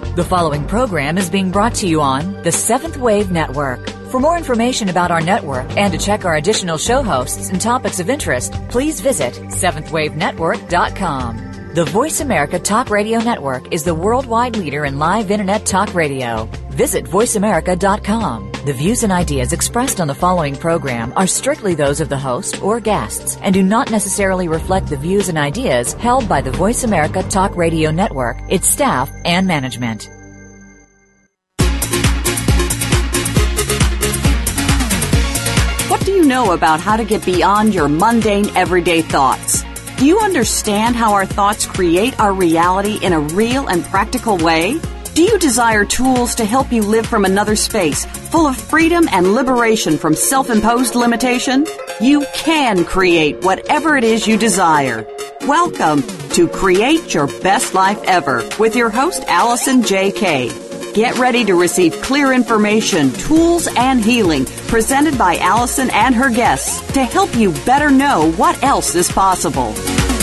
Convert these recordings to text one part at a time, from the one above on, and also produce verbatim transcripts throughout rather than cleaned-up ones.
The following program is being brought to you on the Seventh Wave Network. For more information about our network and to check our additional show hosts and topics of interest, please visit seventh wave network dot com. The Voice America Talk Radio Network is the worldwide leader in live Internet talk radio. Visit voice america dot com. The views and ideas expressed on the following program are strictly those of the host or guests and do not necessarily reflect the views and ideas held by the Voice America Talk Radio Network, its staff, and management. What do you know about how to get beyond your mundane everyday thoughts? Do you understand how our thoughts create our reality in a real and practical way? Do you desire tools to help you live from another space, full of freedom and liberation from self-imposed limitation? You can create whatever it is you desire. Welcome to Create Your Best Life Ever with your host, Allison J. Kay. Get ready to receive clear information, tools, and healing presented by Allison and her guests to help you better know what else is possible.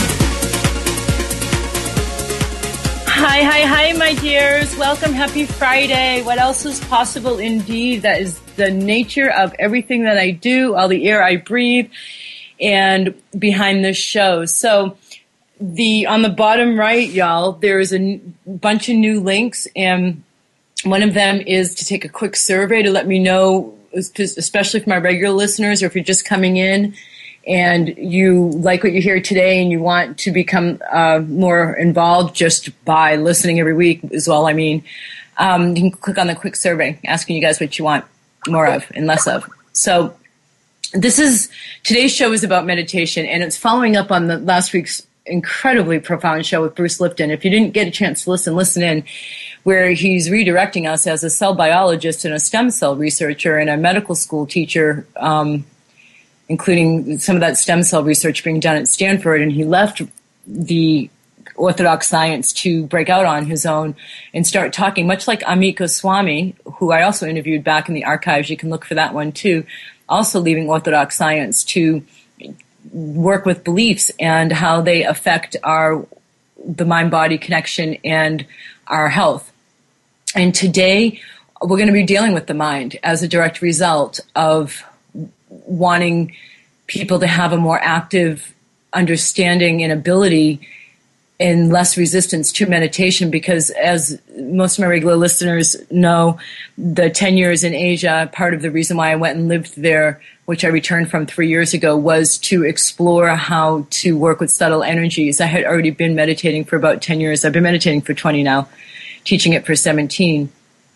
Hi, hi, hi, my dears. Welcome. Happy Friday. What else is possible indeed? That is the nature of everything that I do, all the air I breathe, and behind this show. So the on the bottom right, y'all, there is a n- bunch of new links, and one of them is to take a quick survey to let me know, especially for my regular listeners, or if you're just coming in and you like what you hear today and you want to become uh, more involved just by listening every week is all I mean. Um, you can click on the quick survey asking you guys what you want more of and less of. So this is, today's show is about meditation, and it's following up on the last week's incredibly profound show with Bruce Lipton. If you didn't get a chance to listen, listen in, where he's redirecting us as a cell biologist and a stem cell researcher and a medical school teacher, um, including some of that stem cell research being done at Stanford. And he left the orthodox science to break out on his own and start talking, much like Amit Goswami, who I also interviewed back in the archives. You can look for that one too. Also leaving orthodox science to work with beliefs and how they affect our the mind-body connection and our health. And today we're going to be dealing with the mind as a direct result of wanting people to have a more active understanding and ability and less resistance to meditation, because as most of my regular listeners know, the ten years in Asia, part of the reason why I went and lived there, which I returned from three years ago, was to explore how to work with subtle energies. I had already been meditating for about ten years. I've been meditating for twenty now, teaching it for seventeen.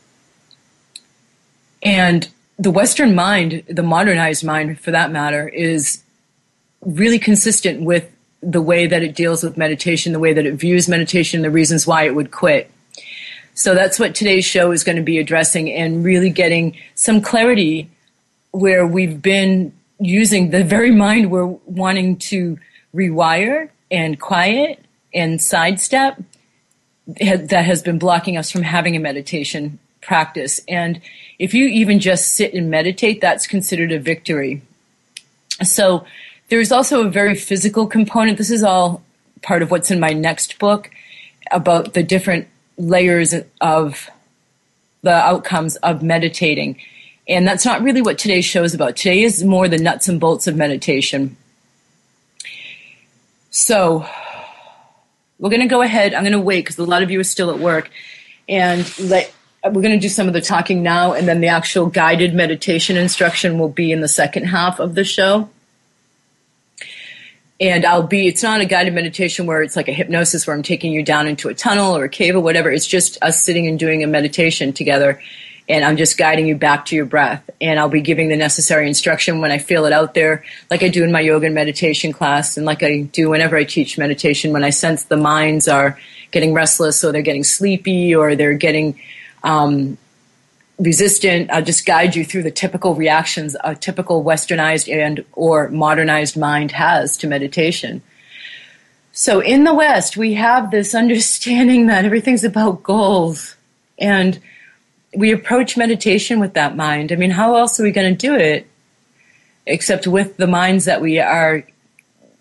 And the Western mind, the modernized mind for that matter, is really consistent with the way that it deals with meditation, the way that it views meditation, the reasons why it would quit. So that's what today's show is going to be addressing, and really getting some clarity where we've been using the very mind we're wanting to rewire and quiet and sidestep that has been blocking us from having a meditation practice. And if you even just sit and meditate, that's considered a victory. So there's also a very physical component. This is all part of what's in my next book about the different layers of the outcomes of meditating. And that's not really what today's show is about. Today is more the nuts and bolts of meditation. So we're going to go ahead. I'm going to wait because a lot of you are still at work. And let, we're going to do some of the talking now, and then the actual guided meditation instruction will be in the second half of the show. And I'll be, it's not a guided meditation where it's like a hypnosis where I'm taking you down into a tunnel or a cave or whatever. It's just us sitting and doing a meditation together. And I'm just guiding you back to your breath. And I'll be giving the necessary instruction when I feel it out there, like I do in my yoga and meditation class, and like I do whenever I teach meditation, when I sense the minds are getting restless or they're getting sleepy or they're getting um, resistant. I'll just guide you through the typical reactions a typical westernized and or modernized mind has to meditation. So in the West, we have this understanding that everything's about goals, and we approach meditation with that mind. I mean, how else are we going to do it except with the minds that we are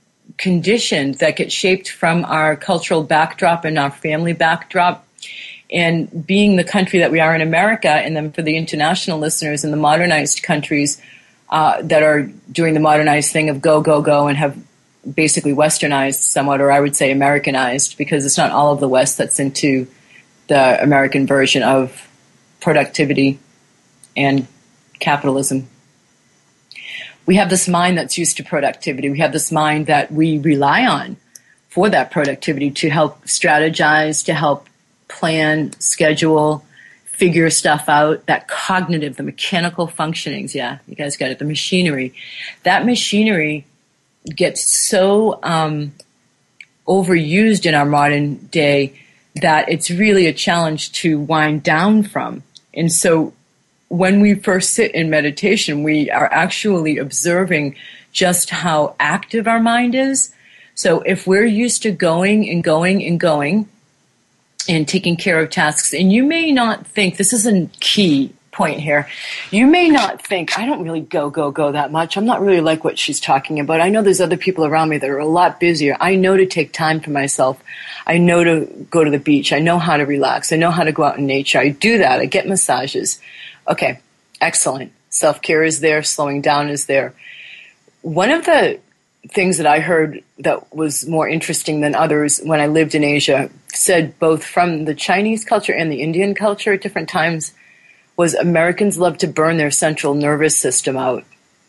conditioned, that get shaped from our cultural backdrop and our family backdrop? And being the country that we are in America, and then for the international listeners in the modernized countries uh, that are doing the modernized thing of go, go, go, and have basically westernized somewhat, or I would say Americanized, because it's not all of the West that's into the American version of productivity and capitalism. We have this mind that's used to productivity. We have this mind that we rely on for that productivity to help strategize, to help plan, schedule, figure stuff out. That cognitive, the mechanical functionings, yeah, you guys got it, the machinery. That machinery gets so um, overused in our modern day that it's really a challenge to wind down from. And so when we first sit in meditation, we are actually observing just how active our mind is. So if we're used to going and going and going and taking care of tasks, and you may not think, this is a key point here, you may not think, I don't really go, go, go that much. I'm not really like what she's talking about. I know there's other people around me that are a lot busier. I know to take time for myself. I know to go to the beach. I know how to relax. I know how to go out in nature. I do that. I get massages. Okay, excellent. Self-care is there. Slowing down is there. One of the things that I heard that was more interesting than others when I lived in Asia, said both from the Chinese culture and the Indian culture at different times, was Americans love to burn their central nervous system out.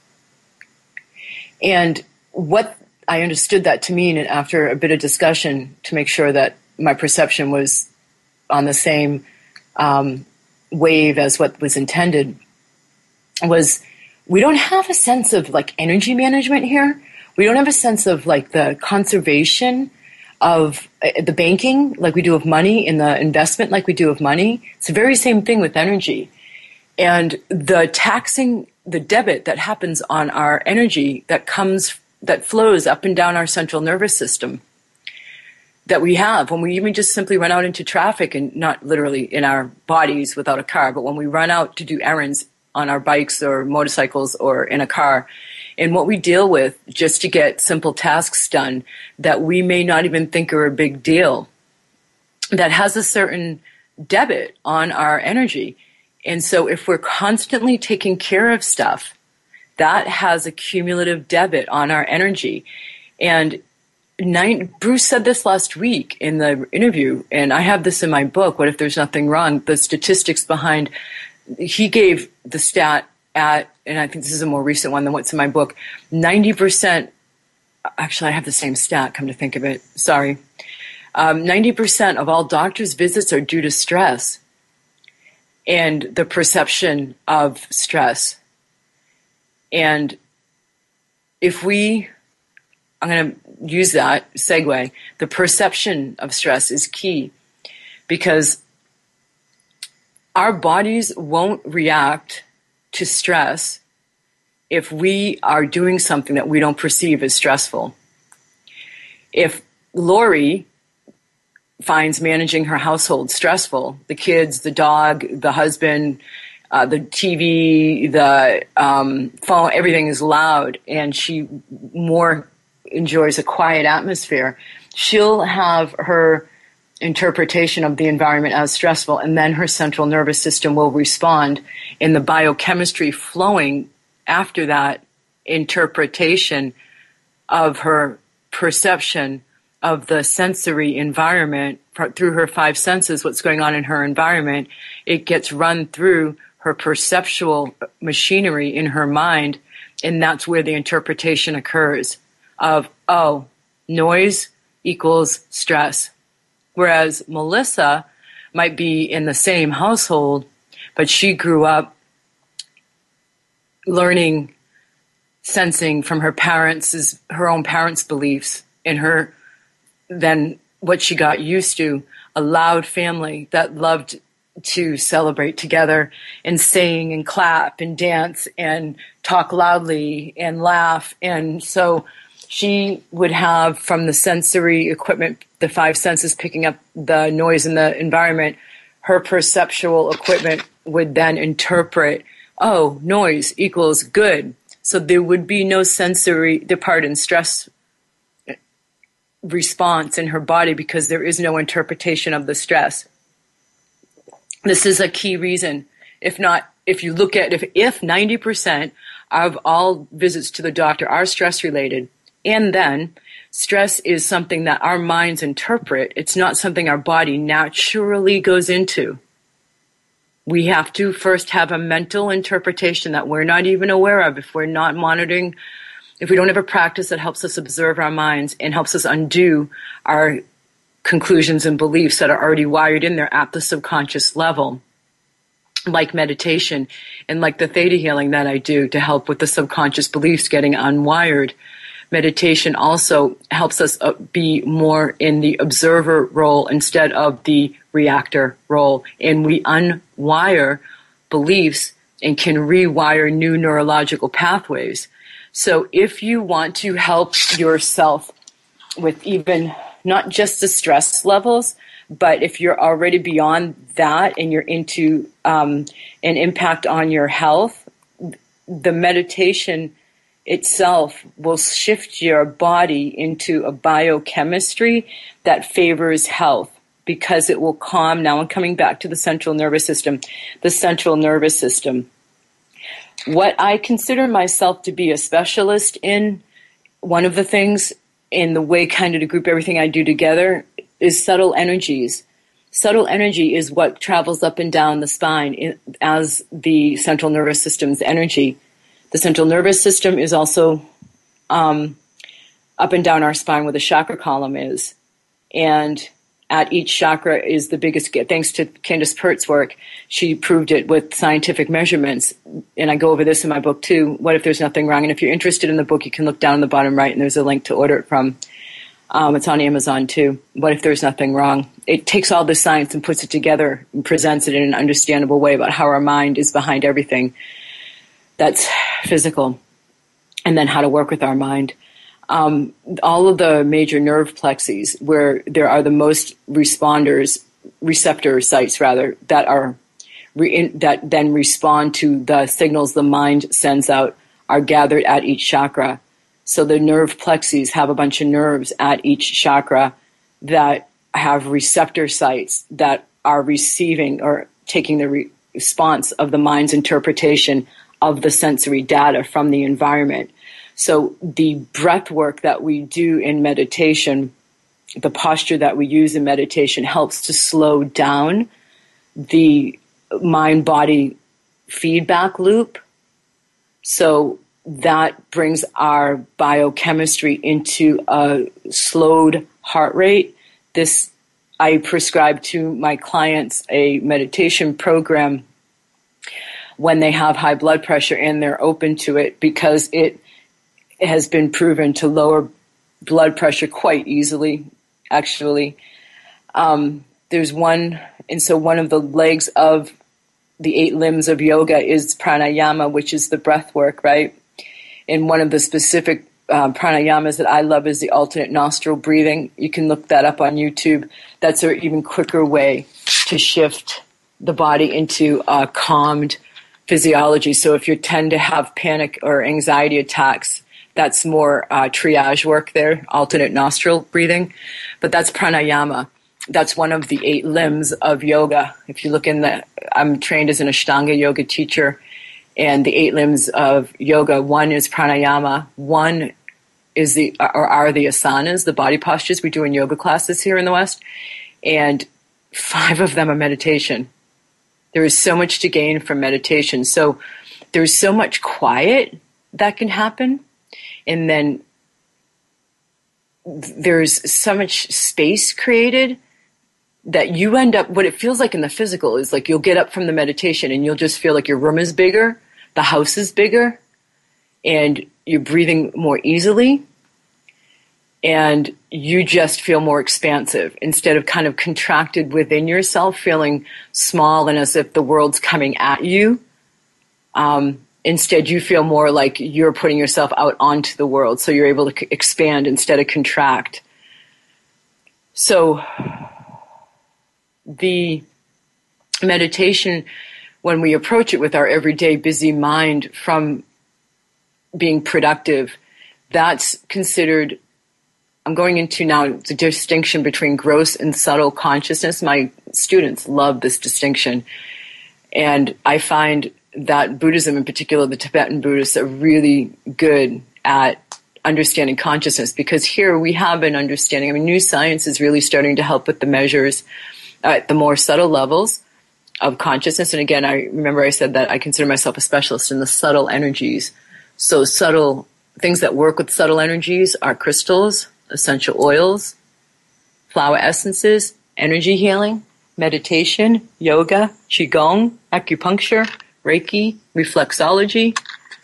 And what I understood that to mean, and after a bit of discussion to make sure that my perception was on the same um, wave as what was intended, was we don't have a sense of like energy management here. We don't have a sense of like the conservation of uh, the banking like we do of money, in the investment like we do of money. It's the very same thing with energy. And the taxing, the debit that happens on our energy that comes, that flows up and down our central nervous system that we have when we even just simply run out into traffic, and not literally in our bodies without a car, but when we run out to do errands on our bikes or motorcycles or in a car, and what we deal with just to get simple tasks done that we may not even think are a big deal, that has a certain debit on our energy. And so if we're constantly taking care of stuff, that has a cumulative debit on our energy. And nine, Bruce said this last week in the interview, and I have this in my book, What If There's Nothing Wrong? The statistics behind, he gave the stat at, and I think this is a more recent one than what's in my book, ninety percent, actually I have the same stat, come to think of it, sorry. Um, ninety percent of all doctors' visits are due to stress and the perception of stress. And if we, I'm going to use that segue, the perception of stress is key, because our bodies won't react to stress if we are doing something that we don't perceive as stressful. If Lori finds managing her household stressful, the kids, the dog, the husband, uh, the T V, the um, phone, everything is loud, and she more enjoys a quiet atmosphere, she'll have her interpretation of the environment as stressful, and then her central nervous system will respond in the biochemistry flowing after that interpretation of her perception of the sensory environment through her five senses, what's going on in her environment. It gets run through her perceptual machinery in her mind, and that's where the interpretation occurs of, oh, noise equals stress. Whereas Melissa might be in the same household, but she grew up learning, sensing from her parents, her own parents' beliefs, and her, then what she got used to, a loud family that loved to celebrate together and sing and clap and dance and talk loudly and laugh. And so she would have, from the sensory equipment, the five senses picking up the noise in the environment, her perceptual equipment would then interpret, oh, noise equals good. So there would be no sensory, pardon, stress response in her body because there is no interpretation of the stress. This is a key reason. If not, if you look at, if, if ninety percent of all visits to the doctor are stress related, and then stress is something that our minds interpret, it's not something our body naturally goes into. We have to first have a mental interpretation that we're not even aware of if we're not monitoring, if we don't have a practice that helps us observe our minds and helps us undo our conclusions and beliefs that are already wired in there at the subconscious level, like meditation and like the theta healing that I do to help with the subconscious beliefs getting unwired. Meditation also helps us be more in the observer role instead of the reactor role. And we unwire beliefs and can rewire new neurological pathways. So if you want to help yourself with even not just the stress levels, but if you're already beyond that and you're into um, an impact on your health, the meditation itself will shift your body into a biochemistry that favors health because it will calm. Now I'm coming back to the central nervous system. The central nervous system. What I consider myself to be a specialist in, one of the things in the way kind of to group everything I do together is subtle energies. Subtle energy is what travels up and down the spine in, as the central nervous system's energy. The central nervous system is also um, up and down our spine where the chakra column is. And at each chakra is the biggest, thanks to Candace Pert's work, she proved it with scientific measurements. And I go over this in my book too, What If There's Nothing Wrong? And if you're interested in the book, you can look down in the bottom right and there's a link to order it from. Um, it's on Amazon too. What If There's Nothing Wrong? It takes all the science and puts it together and presents it in an understandable way about how our mind is behind everything that's physical, and then how to work with our mind. Um, all of the major nerve plexes where there are the most responders, receptor sites rather, that are re- in, that then respond to the signals the mind sends out are gathered at each chakra. So the nerve plexes have a bunch of nerves at each chakra that have receptor sites that are receiving or taking the re- response of the mind's interpretation of the sensory data from the environment. So the breath work that we do in meditation, the posture that we use in meditation helps to slow down the mind-body feedback loop. So that brings our biochemistry into a slowed heart rate. This, I prescribe to my clients a meditation program when they have high blood pressure and they're open to it because it has been proven to lower blood pressure quite easily, actually. Um, there's one, and so one of the legs of the eight limbs of yoga is pranayama, which is the breath work, right? And one of the specific um, pranayamas that I love is the alternate nostril breathing. You can look that up on YouTube. That's an even quicker way to shift the body into a calmed physiology. So if you tend to have panic or anxiety attacks, that's more uh, triage work there, alternate nostril breathing. But that's pranayama. That's one of the eight limbs of yoga. If you look in the, I'm trained as an Ashtanga yoga teacher, and the eight limbs of yoga, one is pranayama, one is the, or are the asanas, the body postures we do in yoga classes here in the West, and five of them are meditation. There is so much to gain from meditation. So there's so much quiet that can happen. And then there's so much space created that you end up, what it feels like in the physical is like you'll get up from the meditation and you'll just feel like your room is bigger, the house is bigger, and you're breathing more easily. And you just feel more expansive instead of kind of contracted within yourself, feeling small and as if the world's coming at you. Um, instead, you feel more like you're putting yourself out onto the world, so you're able to c- expand instead of contract. So the meditation, when we approach it with our everyday busy mind from being productive, that's considered, I'm going into now the distinction between gross and subtle consciousness. My students love this distinction. And I find that Buddhism, in particular the Tibetan Buddhists, are really good at understanding consciousness, because here we have an understanding. I mean, new science is really starting to help with the measures at the more subtle levels of consciousness. And again, I remember I said that I consider myself a specialist in the subtle energies. So subtle things that work with subtle energies are crystals, essential oils, flower essences, energy healing, meditation, yoga, qigong, acupuncture, Reiki, reflexology.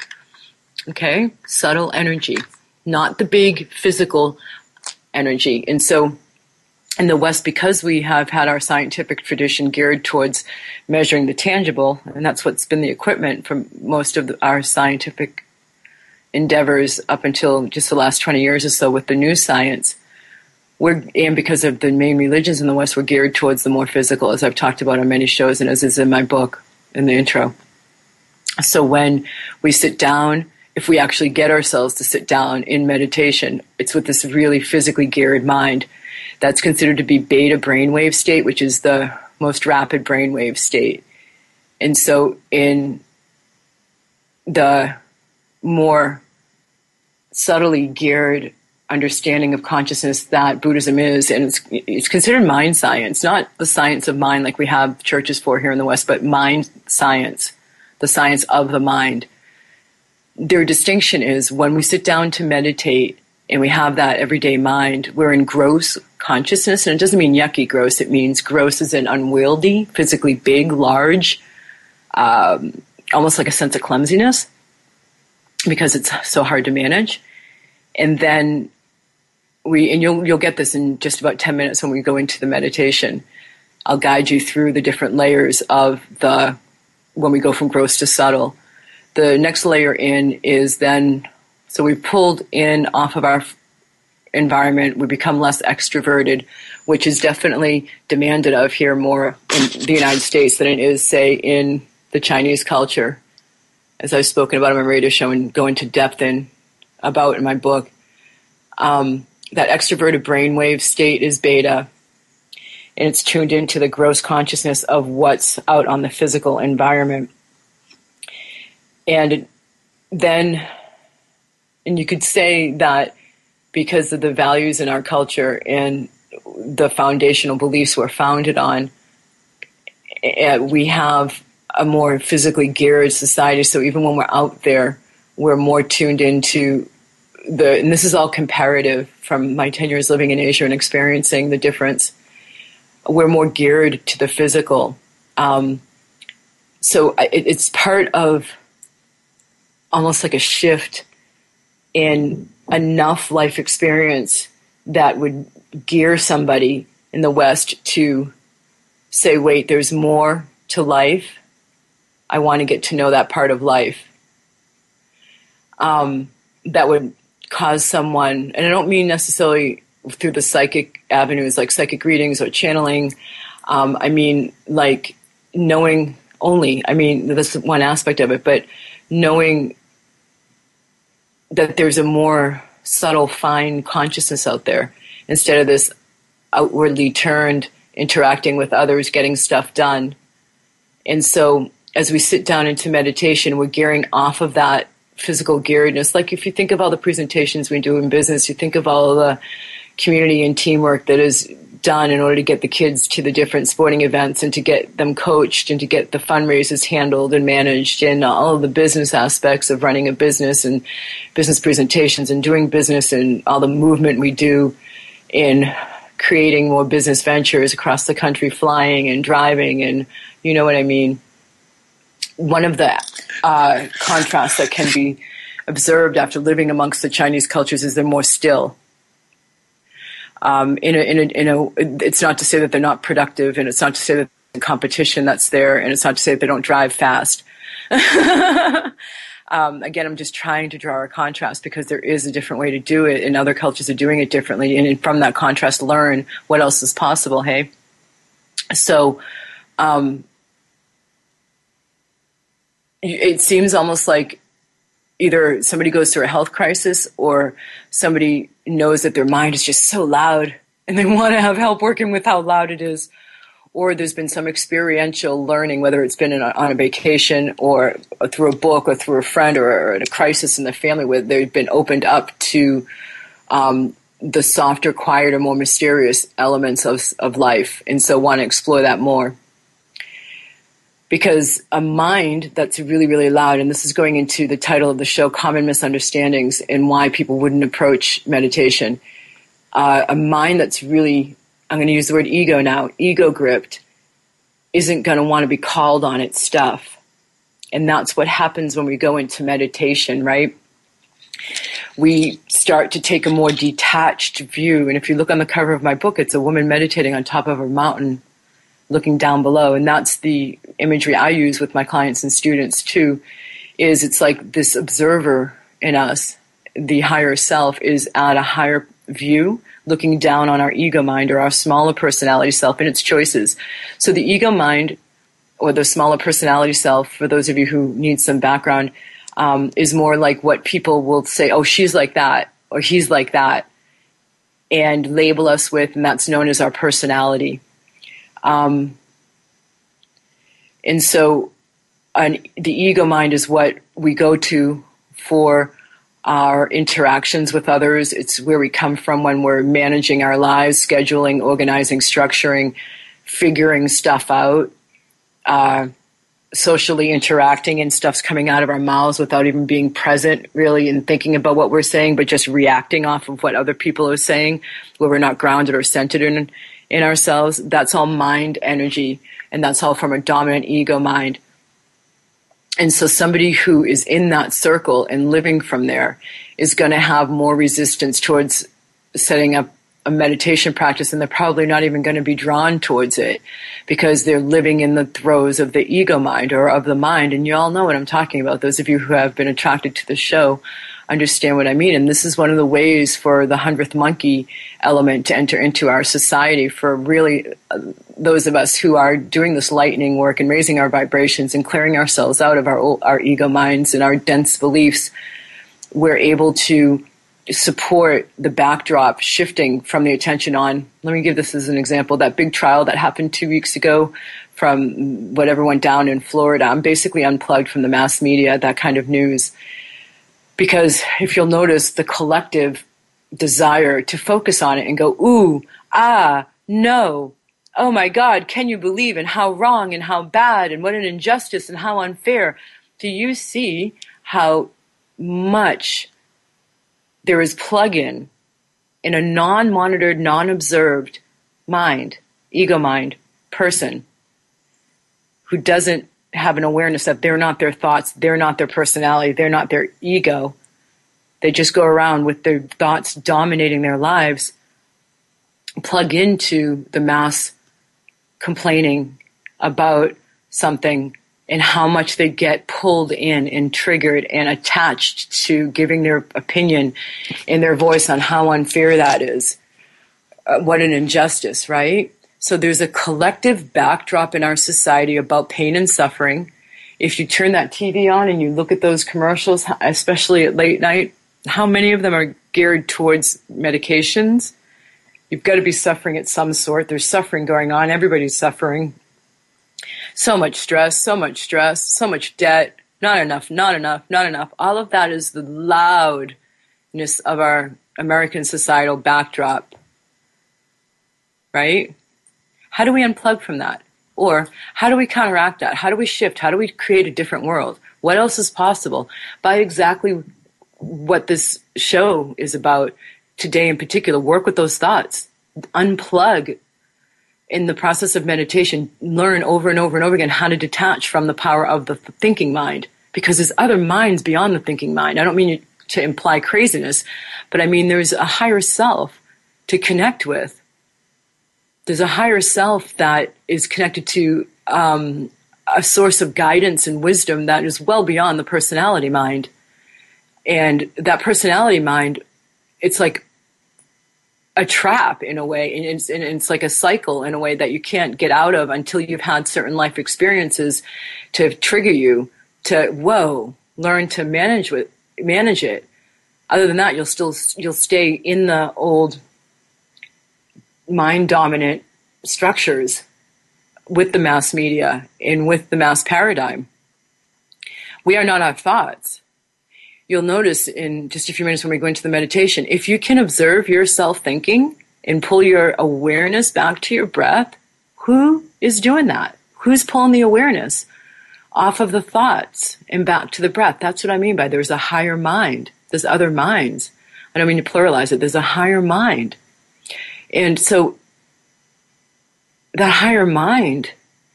Okay, subtle energy, not the big physical energy. And so in the West, because we have had our scientific tradition geared towards measuring the tangible, and that's what's been the equipment for most of the, our scientific endeavors up until just the last twenty years or so with the new science, we're, and because of the main religions in the West, we're geared towards the more physical, as I've talked about on many shows and as is in my book in the intro. So when we sit down, if we actually get ourselves to sit down in meditation, it's with this really physically geared mind. That's considered to be beta brainwave state, which is the most rapid brainwave state. And so in the more subtly geared understanding of consciousness that Buddhism is, and it's, it's considered mind science, not the science of mind like we have churches for here in the West, but mind science, the science of the mind. Their distinction is when we sit down to meditate and we have that everyday mind, we're in gross consciousness. And it doesn't mean yucky gross. It means gross as in unwieldy, physically big, large, um, almost like a sense of clumsiness because it's so hard to manage. And then we, and you'll, you'll get this in just about ten minutes when we go into the meditation. I'll guide you through the different layers of the, when we go from gross to subtle. The next layer in is then, so we've pulled in off of our environment, we become less extroverted, which is definitely demanded of here more in the United States than it is, say, in the Chinese culture, as I've spoken about on my radio show and go into depth in about in my book. Um, that extroverted brainwave state is beta, and it's tuned into the gross consciousness of what's out on the physical environment. And then, and you could say that because of the values in our culture and the foundational beliefs we're founded on, we have a more physically geared society. So even when we're out there, we're more tuned into the, and this is all comparative from my ten years living in Asia and experiencing the difference. We're more geared to the physical. Um, so it, it's part of almost like a shift in enough life experience that would gear somebody in the West to say, wait, there's more to life. I want to get to know that part of life. Um, that would cause someone, and I don't mean necessarily through the psychic avenues like psychic readings or channeling. Um, I mean like knowing only, I mean, that's one aspect of it, but knowing that there's a more subtle, fine consciousness out there instead of this outwardly turned, interacting with others, getting stuff done. And so as we sit down into meditation, we're gearing off of that physical gearedness. Like if you think of all the presentations we do in business, you think of all the community and teamwork that is done in order to get the kids to the different sporting events and to get them coached and to get the fundraisers handled and managed and all of the business aspects of running a business and business presentations and doing business and all the movement we do in creating more business ventures across the country, flying and driving, and you know what I mean. One of the uh, contrasts that can be observed after living amongst the Chinese cultures is they're more still. Um, in a, in a, in a, it's not to say that they're not productive, and it's not to say that the competition that's there, and it's not to say that they don't drive fast. um, again, I'm just trying to draw a contrast because there is a different way to do it, and other cultures are doing it differently, and from that contrast, learn what else is possible, hey? So, um, it seems almost like either somebody goes through a health crisis or somebody knows that their mind is just so loud and they want to have help working with how loud it is, or there's been some experiential learning, whether it's been in a, on a vacation or, or through a book or through a friend or, or in a crisis in the family where they've been opened up to um, the softer, quieter, more mysterious elements of, of life, and so want to explore that more. Because a mind that's really, really loud, and this is going into the title of the show, Common Misunderstandings and Why People Wouldn't Approach Meditation. Uh, a mind that's really, I'm going to use the word ego now, ego-gripped, isn't going to want to be called on its stuff. And that's what happens when we go into meditation, right? We start to take a more detached view. And if you look on the cover of my book, it's a woman meditating on top of a mountain, looking down below. And that's the imagery I use with my clients and students too, is it's like this observer in us, the higher self, is at a higher view, looking down on our ego mind or our smaller personality self and its choices. So the ego mind, or the smaller personality self, for those of you who need some background, um, is more like what people will say, oh, she's like that, or he's like that, and label us with, and that's known as our personality. Um, and so an, the ego mind is what we go to for our interactions with others. It's where we come from when we're managing our lives, scheduling, organizing, structuring, figuring stuff out, uh, socially interacting, and stuff's coming out of our mouths without even being present really and thinking about what we're saying, but just reacting off of what other people are saying, where we're not grounded or centered in in ourselves. That's all mind energy, and that's all from a dominant ego mind. And so somebody who is in that circle and living from there is going to have more resistance towards setting up a meditation practice, and they're probably not even going to be drawn towards it because they're living in the throes of the ego mind or of the mind. And you all know what I'm talking about. Those of you who have been attracted to the show understand what I mean. And this is one of the ways for the hundredth monkey element to enter into our society, for really uh, those of us who are doing this lightening work and raising our vibrations and clearing ourselves out of our our ego minds and our dense beliefs. We're able to support the backdrop shifting from the attention on. Let me give this as an example. That big trial that happened two weeks ago from whatever went down in Florida. I'm basically unplugged from the mass media, that kind of news. Because if you'll notice, the collective desire to focus on it and go, ooh, ah, no, oh my God, can you believe, and how wrong and how bad and what an injustice and how unfair. Do you see how much there is plug-in in a non-monitored, non-observed mind, ego mind, person who doesn't have an awareness that they're not their thoughts, they're not their personality, they're not their ego. They just go around with their thoughts dominating their lives, plug into the mass complaining about something and how much they get pulled in and triggered and attached to giving their opinion and their voice on how unfair that is. Uh, what an injustice, right? So there's a collective backdrop in our society about pain and suffering. If you turn that T V on and you look at those commercials, especially at late night, how many of them are geared towards medications? You've got to be suffering at some sort. There's suffering going on. Everybody's suffering. So much stress, so much stress, so much debt, not enough, not enough, not enough. All of that is the loudness of our American societal backdrop, right? How do we unplug from that? Or how do we counteract that? How do we shift? How do we create a different world? What else is possible? By exactly what this show is about today in particular. Work with those thoughts. Unplug. In the process of meditation, learn over and over and over again how to detach from the power of the thinking mind, because there's other minds beyond the thinking mind. I don't mean to imply craziness, but I mean there's a higher self to connect with. There's a higher self that is connected to um, a source of guidance and wisdom that is well beyond the personality mind. And that personality mind, it's like a trap in a way, and it's, and it's like a cycle in a way that you can't get out of until you've had certain life experiences to trigger you to, whoa, learn to manage with manage it. Other than that, you'll still you'll stay in the old mind dominant structures with the mass media and with the mass paradigm. We are not our thoughts. You'll notice in just a few minutes when we go into the meditation, if you can observe yourself thinking and pull your awareness back to your breath, who is doing that? Who's pulling the awareness off of the thoughts and back to the breath? That's what I mean by there's a higher mind. There's other minds. I don't mean to pluralize it. There's a higher mind. And so that higher mind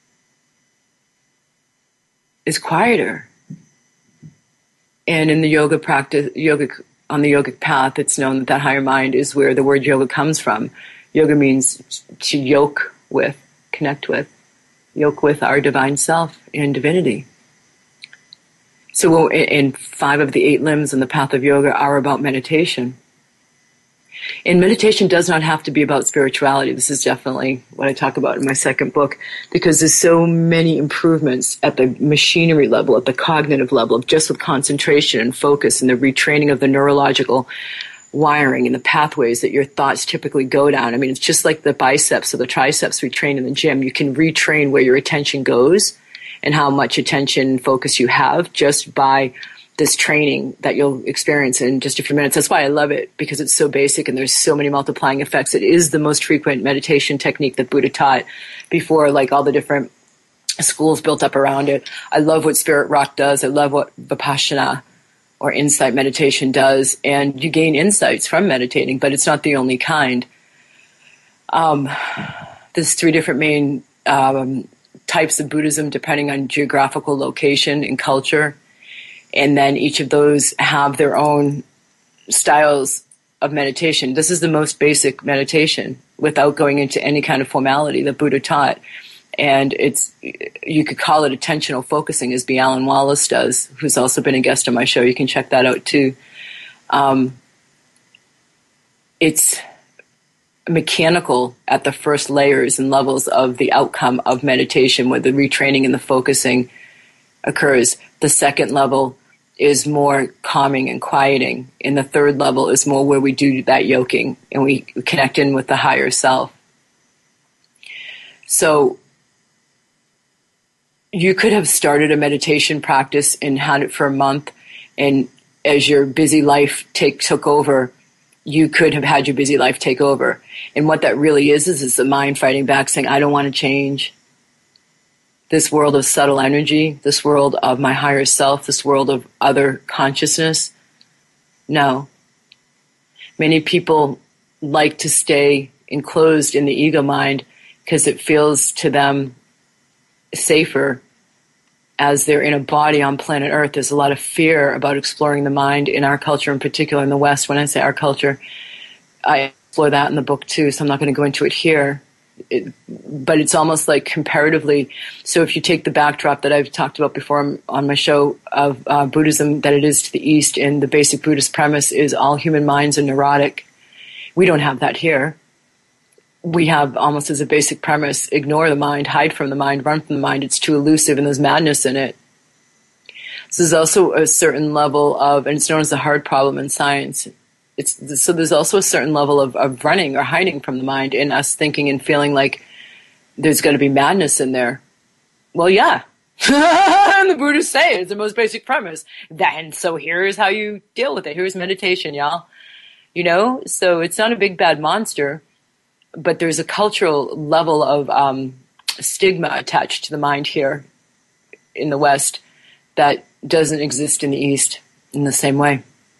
is quieter. And in the yoga practice, yoga on the yogic path, it's known that that higher mind is where the word yoga comes from. Yoga means to yoke with, connect with, yoke with our divine self and divinity. So, and five of the eight limbs in the path of yoga are about meditation. And meditation does not have to be about spirituality. This is definitely what I talk about in my second book, because there's so many improvements at the machinery level, at the cognitive level, just with concentration and focus and the retraining of the neurological wiring and the pathways that your thoughts typically go down. I mean, it's just like the biceps or the triceps we train in the gym. You can retrain where your attention goes and how much attention and focus you have just by this training that you'll experience in just a few minutes. That's why I love it, because it's so basic and there's so many multiplying effects. It is the most frequent meditation technique that Buddha taught before, like all the different schools built up around it. I love what Spirit Rock does. I love what Vipassana or insight meditation does. And you gain insights from meditating, but it's not the only kind. Um, there's three different main um, types of Buddhism depending on geographical location and culture. And then each of those have their own styles of meditation. This is the most basic meditation without going into any kind of formality that Buddha taught. And it's, you could call it attentional focusing, as B. Alan Wallace does, who's also been a guest on my show. You can check that out too. Um, it's mechanical at the first layers and levels of the outcome of meditation, where the retraining and the focusing occurs. The second level is more calming and quieting. And the third level is more where we do that yoking and we connect in with the higher self. So you could have started a meditation practice and had it for a month, and as your busy life take took over, you could have had your busy life take over. And what that really is, is it's the mind fighting back saying, I don't want to change. This world of subtle energy, this world of my higher self, this world of other consciousness. No. Many people like to stay enclosed in the ego mind because it feels to them safer as they're in a body on planet Earth. There's a lot of fear about exploring the mind in our culture, in particular in the West. When I say our culture, I explore that in the book too, so I'm not going to go into it here. It, but it's almost like comparatively. So if you take the backdrop that I've talked about before on my show of uh, Buddhism, that it is to the East, and the basic Buddhist premise is all human minds are neurotic. We don't have that here. We have almost as a basic premise, ignore the mind, hide from the mind, run from the mind. It's too elusive and there's madness in it. So there's also a certain level of, and it's known as the hard problem in science. It's, so there's also a certain level of, of running or hiding from the mind in us thinking and feeling like there's going to be madness in there. Well, yeah. And the Buddhists say it's the most basic premise. Then, so here's how you deal with it. Here's meditation, y'all. You know, so it's not a big bad monster, but there's a cultural level of um, stigma attached to the mind here in the West that doesn't exist in the East in the same way.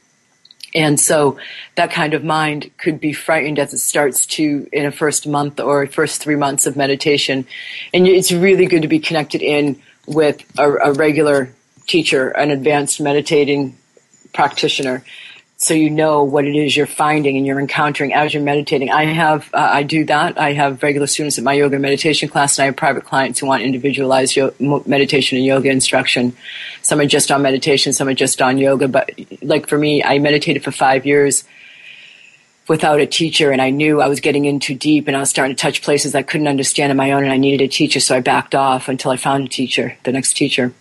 And so that kind of mind could be frightened as it starts to, in a first month or first three months of meditation. And it's really good to be connected in with a, a regular teacher, an advanced meditating practitioner, so you know what it is you're finding and you're encountering as you're meditating. I have, uh, I do that. I have regular students at my yoga and meditation class, and I have private clients who want individualized yo- meditation and yoga instruction. Some are just on meditation, some are just on yoga. But like for me, I meditated for five years without a teacher, and I knew I was getting in too deep, and I was starting to touch places I couldn't understand on my own, and I needed a teacher, so I backed off until I found a teacher, the next teacher.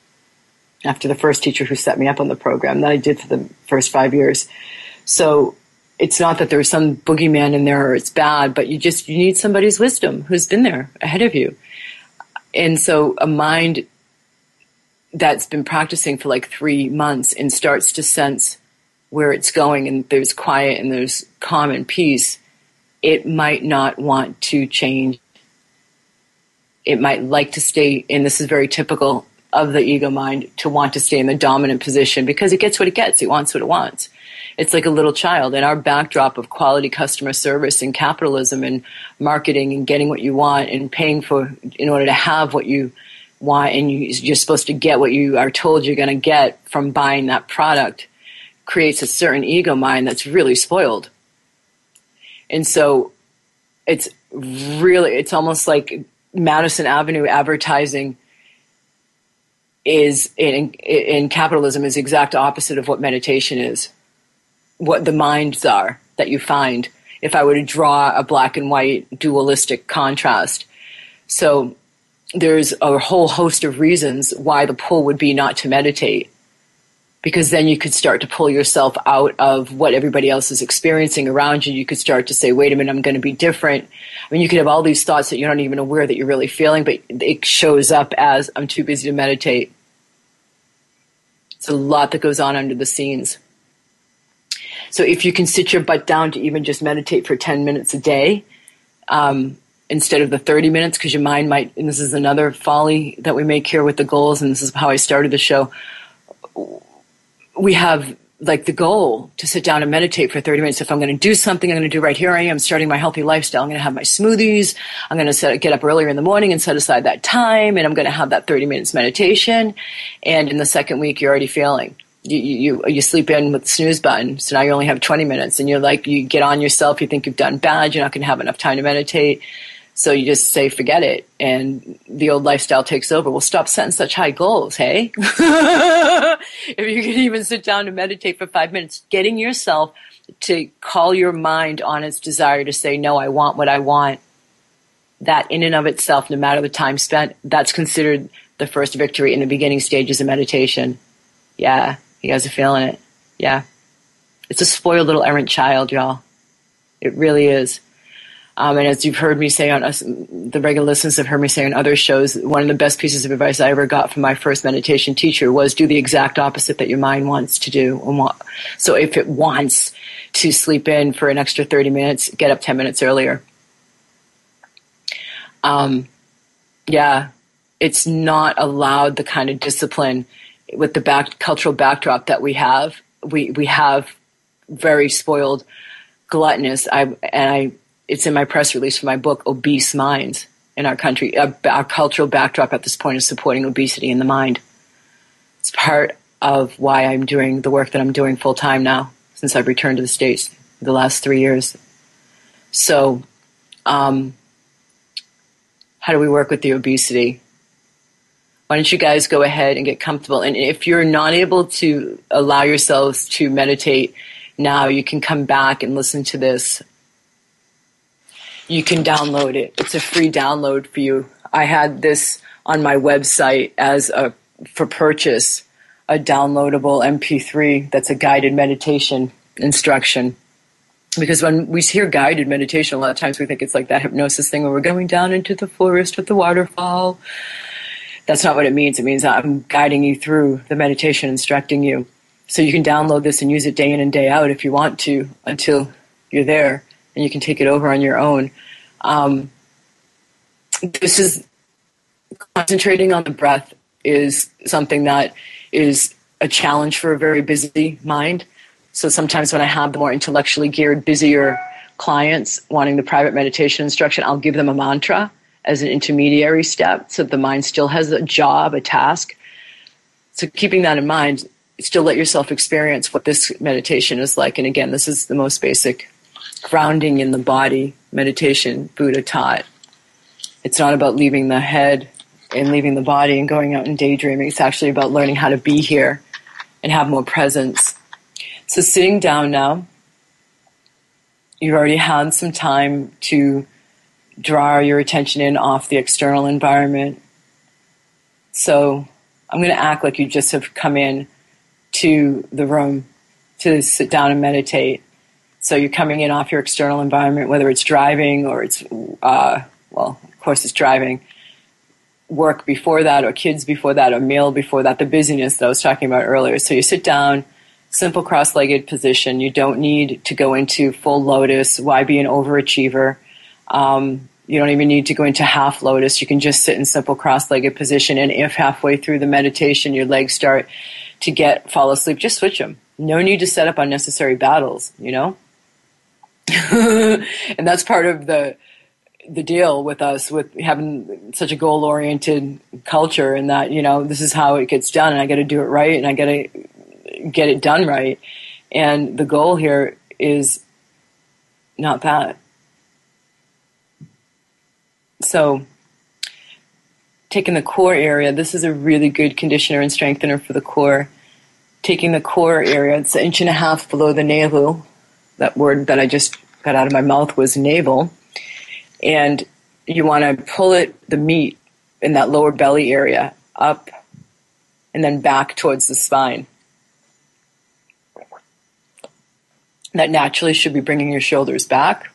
After the first teacher who set me up on the program that I did for the first five years. So it's not that there's some boogeyman in there or it's bad, but you just, you need somebody's wisdom who's been there ahead of you. And so a mind that's been practicing for like three months and starts to sense where it's going and there's quiet and there's calm and peace, it might not want to change. It might like to stay, and this is very typical of the ego mind, to want to stay in the dominant position because it gets what it gets. It wants what it wants. It's like a little child. And our backdrop of quality customer service and capitalism and marketing and getting what you want and paying for in order to have what you want, and you, you're supposed to get what you are told you're going to get from buying that product, creates a certain ego mind that's really spoiled. And so it's really, it's almost like Madison Avenue advertising is in, in capitalism is the exact opposite of what meditation is, what the minds are that you find if I were to draw a black and white dualistic contrast. So there's a whole host of reasons why the pull would be not to meditate, because then you could start to pull yourself out of what everybody else is experiencing around you. You could start to say, wait a minute, I'm going to be different. I mean, you could have all these thoughts that you're not even aware that you're really feeling, but it shows up as, I'm too busy to meditate. It's a lot that goes on under the scenes. So if you can sit your butt down to even just meditate for ten minutes a day, um, instead of the thirty minutes, because your mind might, and this is another folly that we make here with the goals, and this is how I started the show, we have like the goal to sit down and meditate for thirty minutes. If I'm going to do something, I'm going to do right here I am starting my healthy lifestyle. I'm going to have my smoothies. I'm going to set, get up earlier in the morning and set aside that time, and I'm going to have that thirty minutes meditation. And in the second week, you're already failing. You, you, you sleep in with the snooze button. So now you only have twenty minutes, and you're like, you get on yourself. You think you've done bad. You're not going to have enough time to meditate. So you just say, forget it. And the old lifestyle takes over. Well, stop setting such high goals, hey? If you can even sit down and meditate for five minutes, getting yourself to call your mind on its desire to say, no, I want what I want. That in and of itself, no matter the time spent, that's considered the first victory in the beginning stages of meditation. Yeah, you guys are feeling it. Yeah. It's a spoiled little errant child, y'all. It really is. Um, and as you've heard me say on us, the regular listeners have heard me say on other shows, one of the best pieces of advice I ever got from my first meditation teacher was do the exact opposite that your mind wants to do. So if it wants to sleep in for an extra thirty minutes, get up ten minutes earlier. Um, yeah, it's not allowed the kind of discipline with the back, cultural backdrop that we have. We we have very spoiled, gluttonous, I and I. It's in my press release for my book, Obese Minds in our country. Our, our cultural backdrop at this point is supporting obesity in the mind. It's part of why I'm doing the work that I'm doing full time now, since I've returned to the States the last three years. So, um, how do we work with the obesity? Why don't you guys go ahead and get comfortable? And if you're not able to allow yourselves to meditate now, you can come back and listen to this. You can download it. It's a free download for you. I had this on my website as a for purchase, a downloadable M P three that's a guided meditation instruction. Because when we hear guided meditation, a lot of times we think it's like that hypnosis thing where we're going down into the forest with the waterfall. That's not what it means. It means I'm guiding you through the meditation, instructing you. So you can download this and use it day in and day out if you want to until you're there. And you can take it over on your own. Um, this is concentrating on the breath is something that is a challenge for a very busy mind. So sometimes when I have the more intellectually geared, busier clients wanting the private meditation instruction, I'll give them a mantra as an intermediary step so that the mind still has a job, a task. So keeping that in mind, still let yourself experience what this meditation is like. And again, this is the most basic grounding in the body meditation Buddha taught. It's not about leaving the head and leaving the body and going out and daydreaming. It's actually about learning how to be here and have more presence. So sitting down now, you've already had some time to draw your attention in off the external environment. So I'm going to act like you just have come in to the room to sit down and meditate. So you're coming in off your external environment, whether it's driving or it's, uh, well, of course it's driving. work before that, or kids before that, or meal before that, the busyness that I was talking about earlier. So you sit down, simple cross-legged position. You don't need to go into full lotus. Why be an overachiever? Um, you don't even need to go into half lotus. You can just sit in simple cross-legged position. And if halfway through the meditation your legs start to get fall asleep, just switch them. No need to set up unnecessary battles, you know? And that's part of the the deal with us, with having such a goal-oriented culture, and that, you know, this is how it gets done, and I got to do it right, and I got to get it done right. And the goal here is not that. So taking the core area, this is a really good conditioner and strengthener for the core. Taking the core area, it's an inch and a half below the navel. That word that I just got out of my mouth was navel. And you want to pull it, the meat in that lower belly area, up and then back towards the spine. That naturally should be bringing your shoulders back.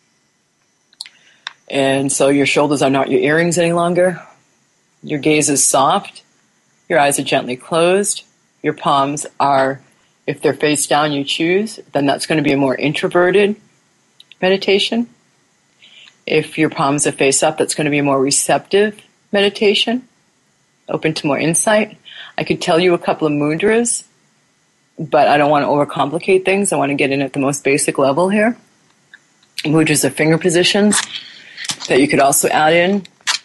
And so your shoulders are not your earrings any longer. Your gaze is soft. Your eyes are gently closed. Your palms are, if they're face down, you choose, then that's going to be a more introverted meditation. If your palms are face up, that's going to be a more receptive meditation, open to more insight. I could tell you a couple of mudras, but I don't want to overcomplicate things. I want to get in at the most basic level here. Mudras are finger positions that you could also add in.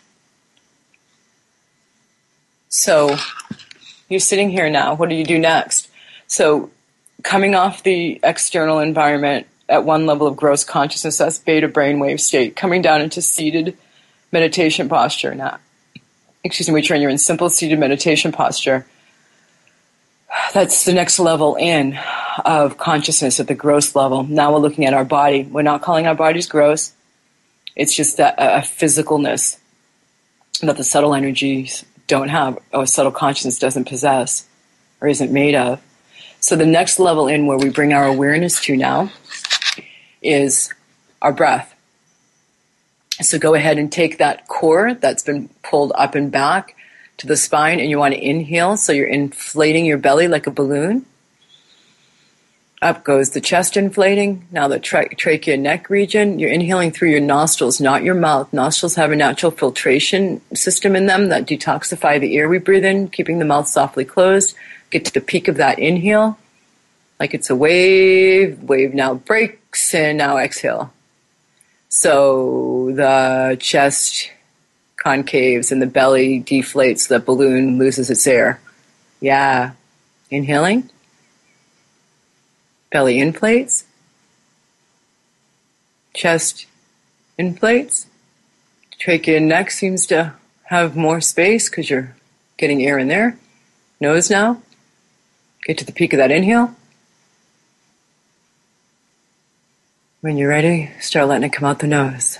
So you're sitting here now. What do you do next? So coming off the external environment at one level of gross consciousness, that's beta brainwave state, coming down into seated meditation posture now. Excuse me, which when you're in simple seated meditation posture, that's the next level in of consciousness at the gross level. Now we're looking at our body. We're not calling our bodies gross. It's just that a physicalness that the subtle energies don't have, or subtle consciousness doesn't possess, or isn't made of. So the next level in where we bring our awareness to now is our breath. So go ahead and take that core that's been pulled up and back to the spine, and you want to inhale, so you're inflating your belly like a balloon. Up goes the chest inflating. Now the tra- trachea neck region, you're inhaling through your nostrils, not your mouth. Nostrils have a natural filtration system in them that detoxify the air we breathe in, keeping the mouth softly closed. Get to the peak of that inhale, like it's a wave. Wave now breaks, and now exhale. So the chest concaves and the belly deflates, the balloon loses its air. Yeah. Inhaling. Belly inflates. Chest inflates. Trachea and neck seems to have more space because you're getting air in there. Nose now. Get to the peak of that inhale. When you're ready, start letting it come out the nose.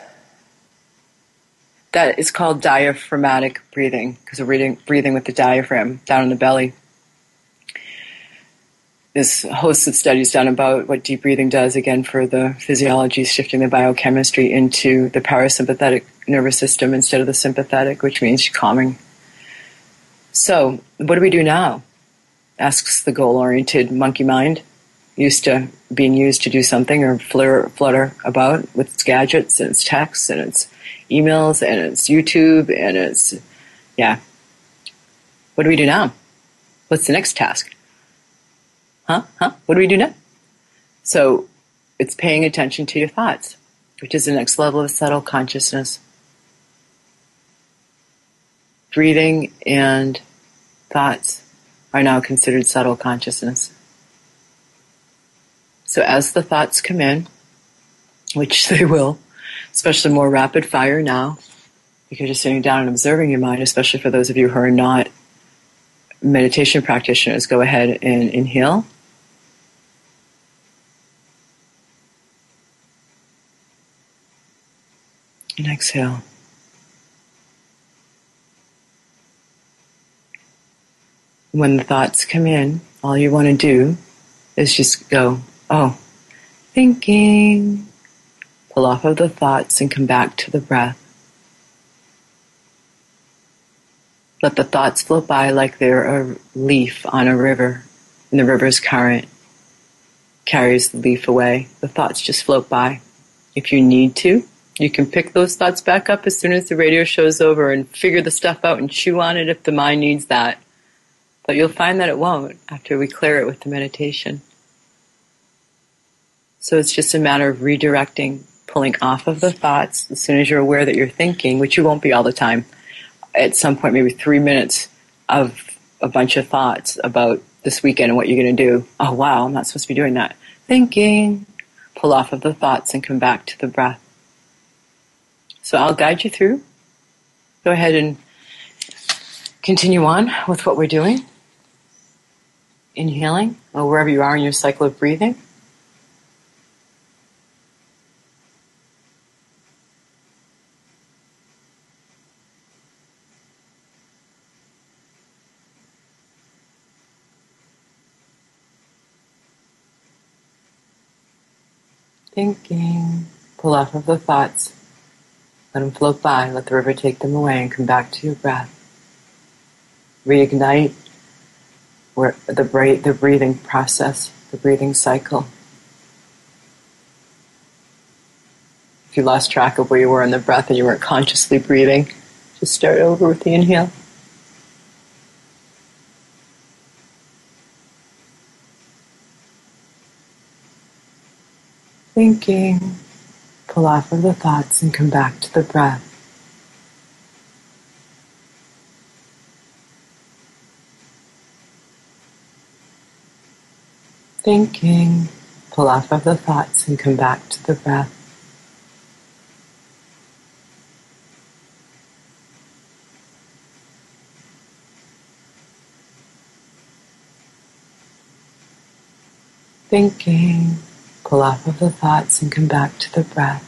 That is called diaphragmatic breathing, because we're breathing, breathing with the diaphragm down in the belly. There's hosts of studies done about what deep breathing does, again, for the physiology, shifting the biochemistry into the parasympathetic nervous system instead of the sympathetic, which means calming. So, what do we do now? Asks the goal-oriented monkey mind, used to being used to do something or flutter, flutter about with its gadgets and its texts and its emails and its YouTube and its, yeah. What do we do now? What's the next task? Huh? Huh? What do we do now? So it's paying attention to your thoughts, which is the next level of subtle consciousness. Breathing and thoughts are now considered subtle consciousness. So as the thoughts come in, which they will, especially more rapid fire now, because you're sitting down and observing your mind, especially for those of you who are not meditation practitioners, go ahead and inhale. And exhale. When the thoughts come in, all you want to do is just go, oh, thinking. Pull off of the thoughts and come back to the breath. Let the thoughts float by like they're a leaf on a river, and the river's current carries the leaf away. The thoughts just float by. If you need to, you can pick those thoughts back up as soon as the radio show's over and figure the stuff out and chew on it if the mind needs that. But you'll find that it won't after we clear it with the meditation. So it's just a matter of redirecting, pulling off of the thoughts as soon as you're aware that you're thinking, which you won't be all the time. At some point, maybe three minutes of a bunch of thoughts about this weekend and what you're going to do. Oh, wow, I'm not supposed to be doing that. Thinking. Pull off of the thoughts and come back to the breath. So I'll guide you through. Go ahead and continue on with what we're doing. Inhaling, or wherever you are in your cycle of breathing. Thinking, pull off of the thoughts, let them float by, let the river take them away, and come back to your breath. Reignite where the, bra- the breathing process, the breathing cycle. If you lost track of where you were in the breath and you weren't consciously breathing, just start over with the inhale. Thinking, pull off of the thoughts and come back to the breath. Thinking, pull off of the thoughts and come back to the breath. Thinking, pull off of the thoughts and come back to the breath.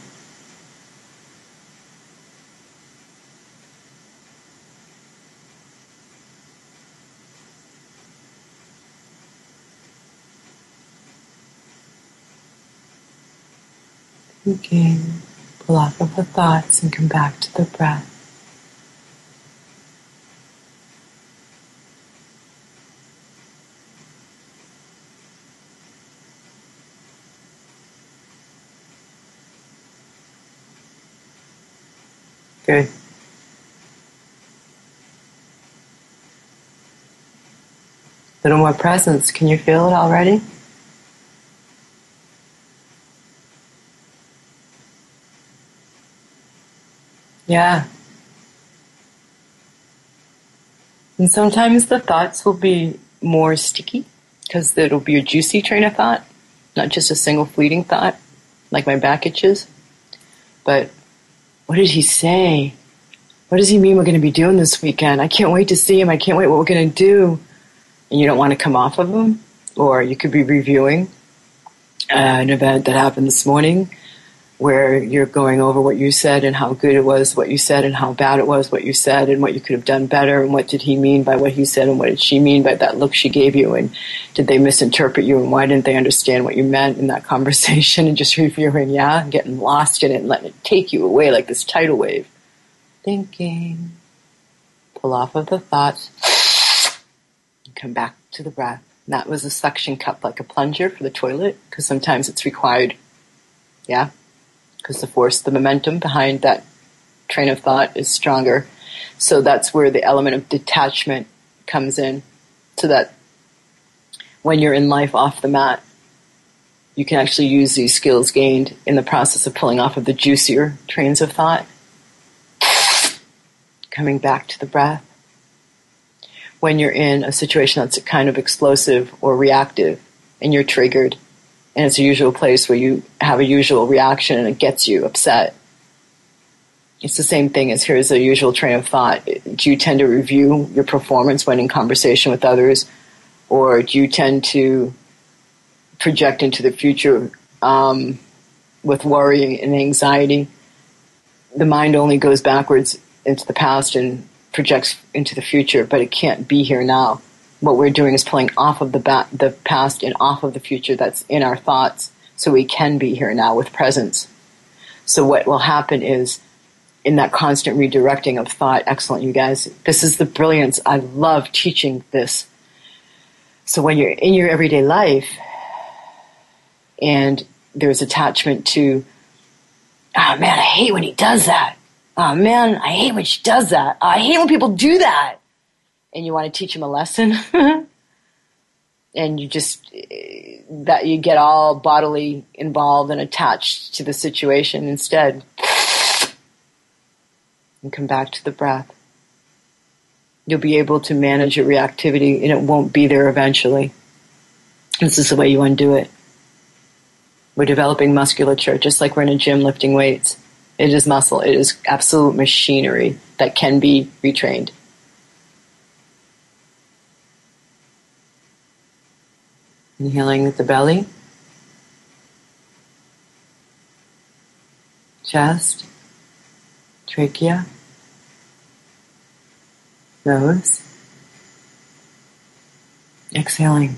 Thinking, pull off of the thoughts and come back to the breath. Good. A little more presence. Can you feel it already? Yeah. And sometimes the thoughts will be more sticky because it'll be a juicy train of thought, not just a single fleeting thought, like my back itches. But what did he say? What does he mean we're going to be doing this weekend? I can't wait to see him. I can't wait what we're going to do. And you don't want to come off of him. Or you could be reviewing uh, an event that happened this morning where you're going over what you said and how good it was what you said and how bad it was what you said and what you could have done better and what did he mean by what he said and what did she mean by that look she gave you and did they misinterpret you and why didn't they understand what you meant in that conversation and just reviewing, yeah, and getting lost in it and letting it take you away like this tidal wave. Thinking, pull off of the thoughts and come back to the breath. And that was a suction cup like a plunger for the toilet because sometimes it's required, yeah, because the force, the momentum behind that train of thought is stronger. So that's where the element of detachment comes in, so that when you're in life off the mat, you can actually use these skills gained in the process of pulling off of the juicier trains of thought. Coming back to the breath. When you're in a situation that's kind of explosive or reactive and you're triggered, and it's a usual place where you have a usual reaction and it gets you upset. It's the same thing as here's a usual train of thought. Do you tend to review your performance when in conversation with others? Or do you tend to project into the future um, with worry and anxiety? The mind only goes backwards into the past and projects into the future, but it can't be here now. What we're doing is pulling off of the ba- the past and off of the future that's in our thoughts so we can be here now with presence. So what will happen is in that constant redirecting of thought. Excellent, you guys. This is the brilliance. I love teaching this. So when you're in your everyday life and there's attachment to, oh man, I hate when he does that. Oh man, I hate when she does that. Oh, I hate when people do that. And you want to teach him a lesson. And you just, that you get all bodily involved and attached to the situation instead. And come back to the breath. You'll be able to manage your reactivity and it won't be there eventually. This is the way you undo it. We're developing musculature just like we're in a gym lifting weights. It is muscle. It is absolute machinery that can be retrained. Inhaling at the belly, chest, trachea, nose. Exhaling,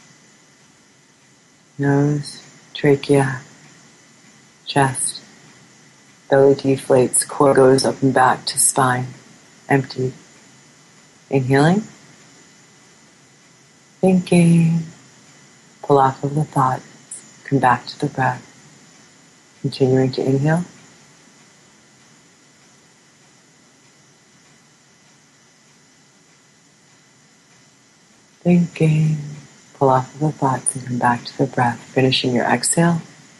nose, trachea, chest. Belly deflates, core goes up and back to spine, empty. Inhaling, thinking. Pull off of the thoughts, come back to the breath. Continuing to inhale. Thinking, pull off of the thoughts and come back to the breath. Finishing your exhale.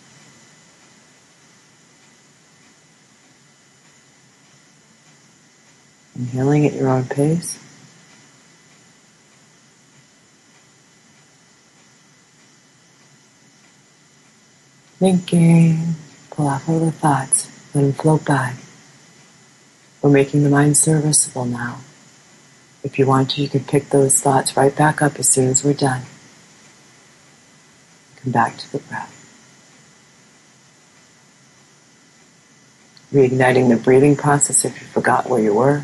Inhaling at your own pace. Thinking, pull off all the thoughts, let them float by. We're making the mind serviceable now. If you want to, you can pick those thoughts right back up as soon as we're done. Come back to the breath. Reigniting the breathing process if you forgot where you were.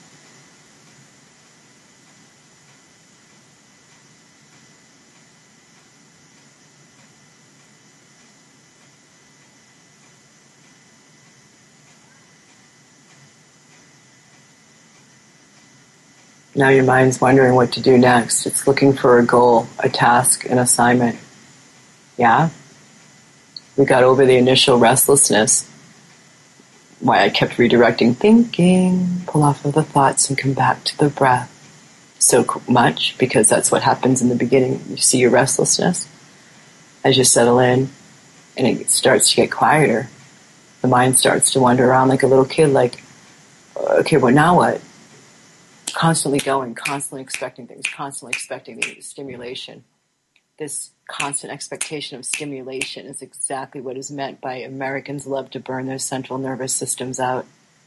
Now your mind's wondering what to do next. It's looking for a goal, a task, an assignment. Yeah? We got over the initial restlessness. Why I kept redirecting thinking, pull off of the thoughts and come back to the breath so much, because that's what happens in the beginning. You see your restlessness. As you settle in and it starts to get quieter, the mind starts to wander around like a little kid, like, okay, well now what? Constantly going, constantly expecting things, constantly expecting the stimulation. This constant expectation of stimulation is exactly what is meant by Americans love to burn their central nervous systems out.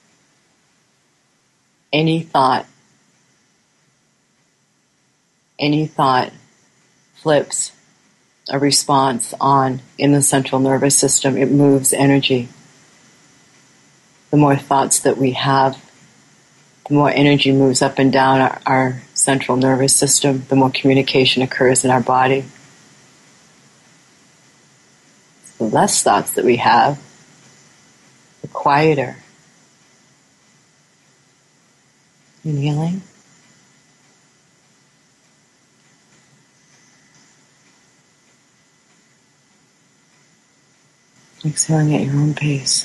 Any thought, any thought flips a response on in the central nervous system. It moves energy. The more thoughts that we have, the more energy moves up and down our, our central nervous system, the more communication occurs in our body. The less thoughts that we have, the quieter. Inhaling. Exhaling at your own pace.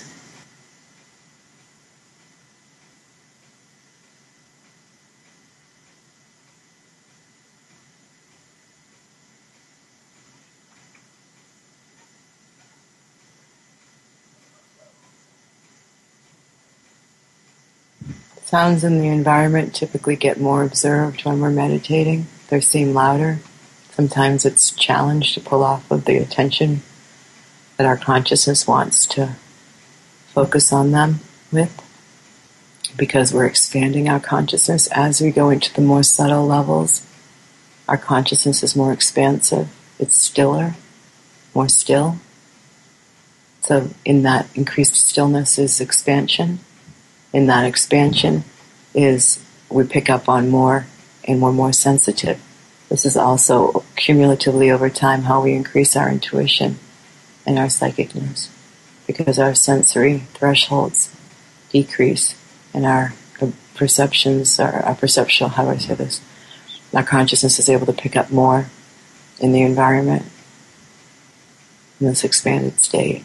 Sounds in the environment typically get more observed when we're meditating. They seem louder. Sometimes it's challenged to pull off of the attention that our consciousness wants to focus on them with, because we're expanding our consciousness as we go into the more subtle levels. Our consciousness is more expansive. It's stiller, more still. So in that increased stillness is expansion. In that expansion is we pick up on more and we're more sensitive. This is also cumulatively over time how we increase our intuition and our psychicness, because our sensory thresholds decrease in our perceptions, or our perceptual, how do I say this? Our consciousness is able to pick up more in the environment in this expanded state.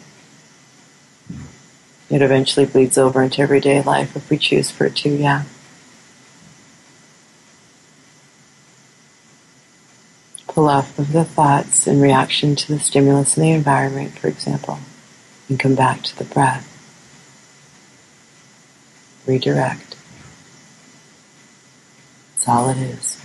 It eventually bleeds over into everyday life if we choose for it to, yeah. Pull off of the thoughts in reaction to the stimulus in the environment, for example, and come back to the breath. Redirect. That's all it is.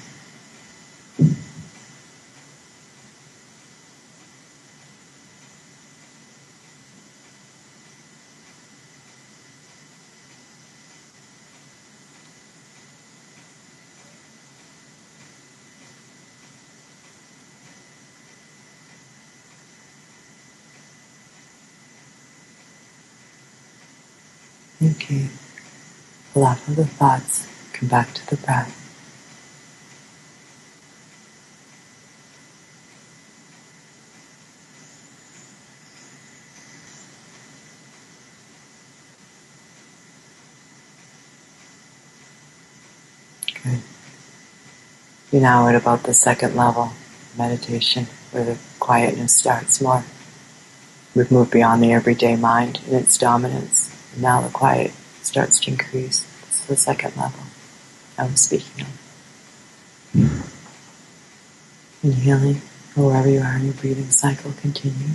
Okay. Pull off of the thoughts. Come back to the breath. Good. You're now at about the second level meditation, where the quietness starts more. We've moved beyond the everyday mind and its dominance. And now the quiet starts to increase. This is the second level I was speaking of. Inhaling, or wherever you are in your breathing cycle, continue.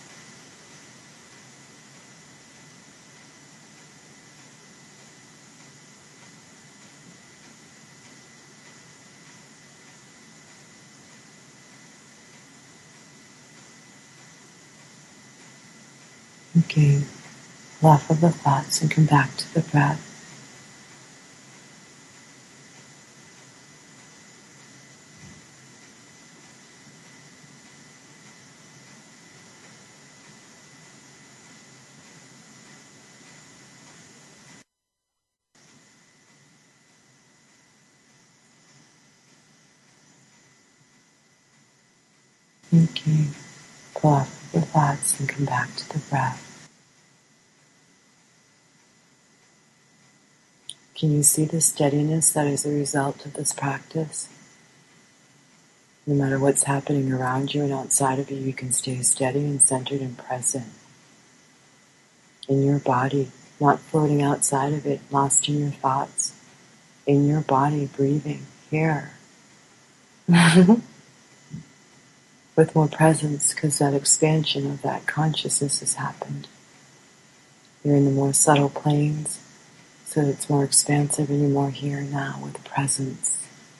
Okay, pull off of the thoughts and come back to the breath. Okay, pull off of the thoughts and come back to the breath. Can you see the steadiness that is a result of this practice? No matter what's happening around you and outside of you, you can stay steady and centered and present in your body, not floating outside of it, lost in your thoughts, in your body, breathing here. With more presence, because that expansion of that consciousness has happened. You're in the more subtle planes, so it's more expansive and you're more here now with presence.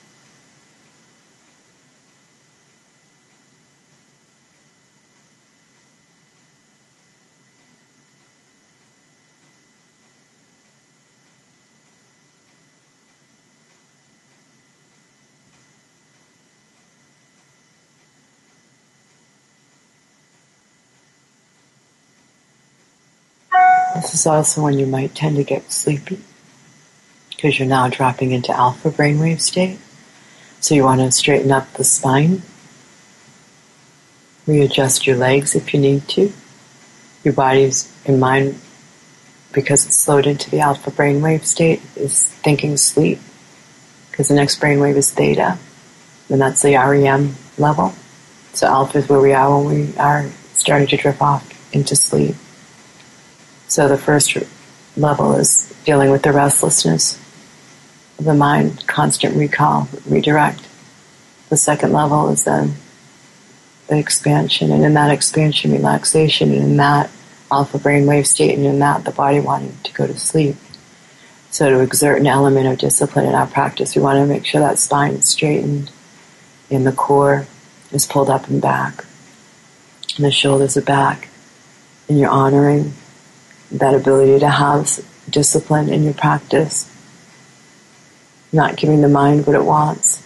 This is also when you might tend to get sleepy, because you're now dropping into alpha brainwave state. So you want to straighten up the spine, readjust your legs if you need to. Your body's and mind, because it's slowed into the alpha brainwave state, is thinking sleep, because the next brainwave is theta, and that's the R E M level. So alpha is where we are when we are starting to drift off into sleep. So the first level is dealing with the restlessness of the mind, constant recall, redirect. The second level is then the expansion, and in that expansion, relaxation, and in that alpha brainwave state, and in that the body wanting to go to sleep. So to exert an element of discipline in our practice, we want to make sure that spine is straightened, and the core is pulled up and back, and the shoulders are back, and you're honoring that ability to have discipline in your practice, not giving the mind what it wants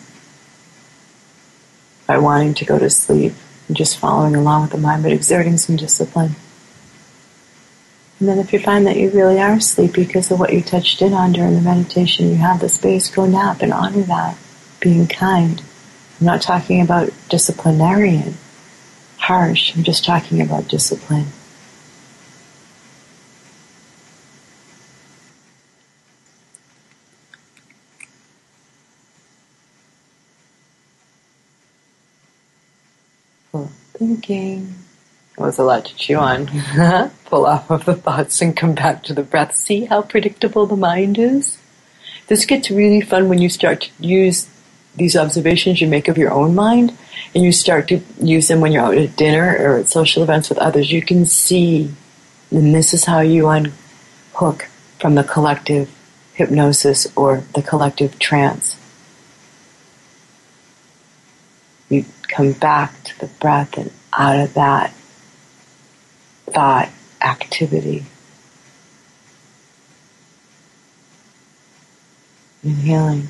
by wanting to go to sleep and just following along with the mind, but exerting some discipline. And then if you find that you really are sleepy because of what you touched in on during the meditation, you have the space, go nap and honor that, being kind. I'm not talking about disciplinarian, harsh, I'm just talking about discipline. Full of thinking. It was a lot to chew on. Pull off of the thoughts and come back to the breath. See how predictable the mind is? This gets really fun when you start to use these observations you make of your own mind, and you start to use them when you're out at dinner or at social events with others. You can see, and this is how you unhook from the collective hypnosis or the collective trance. You come back to the breath and out of that thought activity. Inhaling.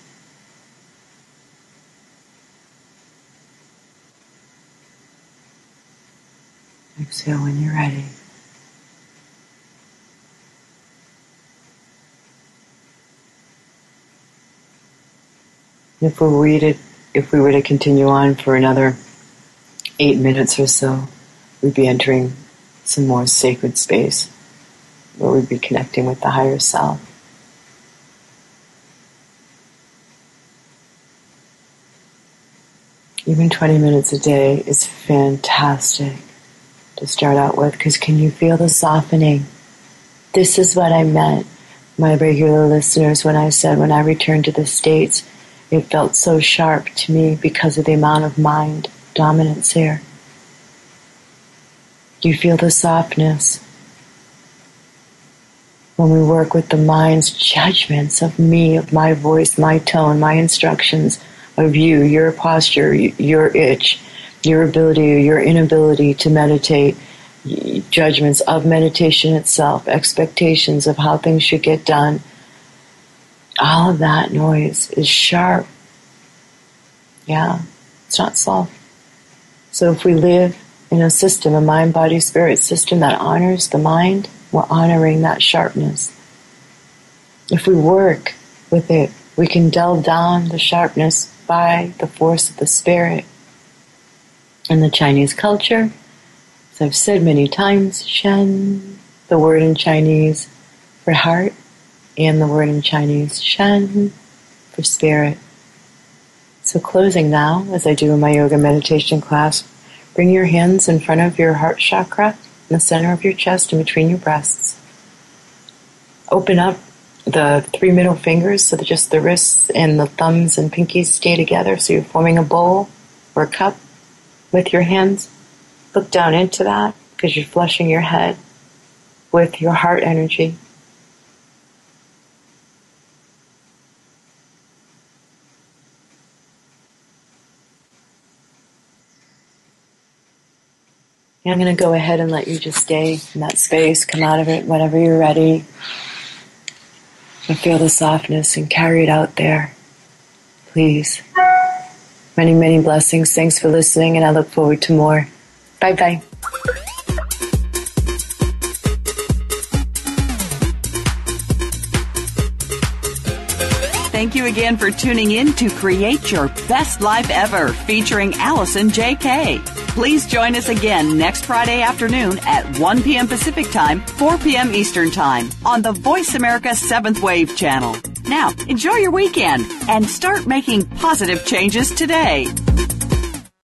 Exhale when you're ready. If we were to, if we were to continue on for another eight minutes or so, we'd be entering some more sacred space where we'd be connecting with the higher self. Even twenty minutes a day is fantastic to start out with, because can you feel the softening? This is what I meant, my regular listeners, when I said when I returned to the States, it felt so sharp to me because of the amount of mind dominance here. Do you feel the softness? When we work with the mind's judgments of me, of my voice, my tone, my instructions, of you, your posture, your itch, your ability or your inability to meditate, judgments of meditation itself, expectations of how things should get done, all of that noise is sharp. Yeah, it's not soft. So if we live in a system, a mind, body, spirit system that honors the mind, we're honoring that sharpness. If we work with it, we can delve down the sharpness by the force of the spirit. In the Chinese culture, as I've said many times, Shen, the word in Chinese for heart, and the word in Chinese, Shen, for spirit. So closing now, as I do in my yoga meditation class, bring your hands in front of your heart chakra, in the center of your chest and between your breasts. Open up the three middle fingers so that just the wrists and the thumbs and pinkies stay together, so you're forming a bowl or a cup with your hands. Look down into that because you're flushing your head with your heart energy. And I'm going to go ahead and let you just stay in that space, come out of it whenever you're ready. And feel the softness and carry it out there. Please. Many, many blessings. Thanks for listening, and I look forward to more. Bye-bye. Thank you again for tuning in to Create Your Best Life Ever, featuring Allison J K. Please join us again next Friday afternoon at one p.m. Pacific Time, four p.m. Eastern Time on the Voice America seventh Wave channel. Now, enjoy your weekend and start making positive changes today.